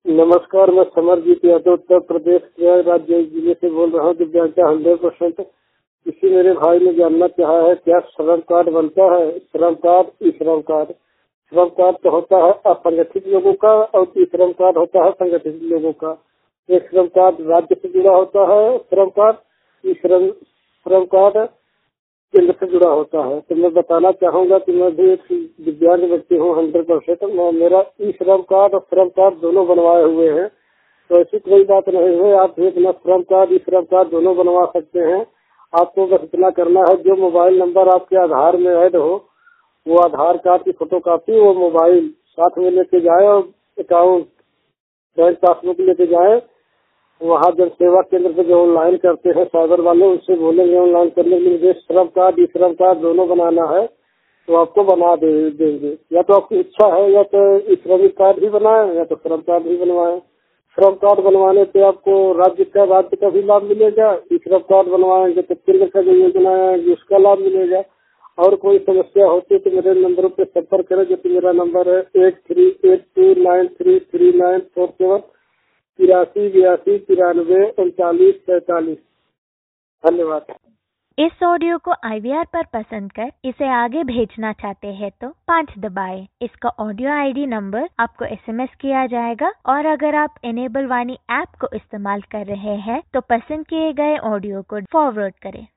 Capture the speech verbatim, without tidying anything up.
नमस्कार, मैं समरजीत यादव उत्तर प्रदेश के राज्य जिले से बोल रहा हूँ। दिव्यांगता हंड्रेड परसेंट। इसी मेरे भाई ने जानना चाहा है क्या श्रम कार्ड बनता है। श्रम कार्ड, ई श्रम कार्ड। श्रम कार्ड तो होता है असंगठित लोगों का और ई श्रम कार्ड होता है संगठित लोगों का। एक श्रम कार्ड राज्य से जुड़ा होता है श्रम कार्ड, ई श्रम श्रम कार्ड केंद्र से जुड़ा होता है। तो मैं बताना चाहूँगा कि मैं भी एक दिव्यांग व्यक्ति हूँ हंड्रेड परसेंट। मैं मेरा ई श्रम कार्ड और श्रम कार्ड दोनों बनवाए हुए हैं, तो ऐसी कोई बात नहीं है। आप भी अपना श्रम कार्ड, ई श्रम कार्ड दोनों बनवा सकते हैं। आपको बस इतना करना है, जो मोबाइल नंबर आपके आधार में ऐड हो वो आधार कार्ड की फोटोकॉपी वो मोबाइल साथ में लेके जाए और अकाउंट बैंक पासबुक लेके जाए। वहाँ जन सेवा केंद्र पे जो ऑनलाइन करते हैं साइबर वाले, उससे बोलेंगे ऑनलाइन करने के लिए श्रम कार्ड, ई श्रम कार्ड दोनों बनाना है तो आपको बना दे देंगे। या तो आपकी इच्छा है या तो ई श्रमिक कार्ड भी बनाए या तो श्रम कार्ड भी बनवाए। श्रम कार्ड बनवाने से आपको राज्य का राज्य का भी लाभ मिलेगा। ई श्रम कार्ड बनवाएंगे तो केंद्र का जो योजना आएगी उसका लाभ मिलेगा। और कोई समस्या होती तो मेरे नंबरों पे संपर्क करें, जो कि मेरा नंबर है eight three eight two nine three three nine four seven तिरासी बयासी तिरानवे उनचालीस सैतालीस। धन्यवाद। इस ऑडियो को आई वी आर पर पसंद कर इसे आगे भेजना चाहते हैं तो पाँच दबाएं। इसका ऑडियो आई डी नंबर आपको एस एम एस किया जाएगा। और अगर आप इनेबल वाणी ऐप को इस्तेमाल कर रहे हैं तो पसंद किए गए ऑडियो को फॉरवर्ड करें।